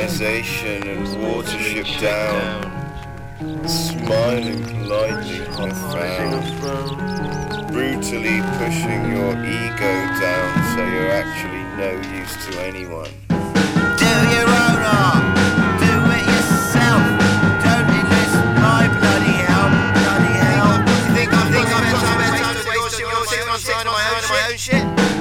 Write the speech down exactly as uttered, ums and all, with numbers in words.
civilization and watership down, smiling politely profound, brutally pushing your ego down so you're actually no use to anyone. Do your own art, do it yourself, don't enlist my bloody help, bloody hell. You think I think I've got time to waste on my own shit?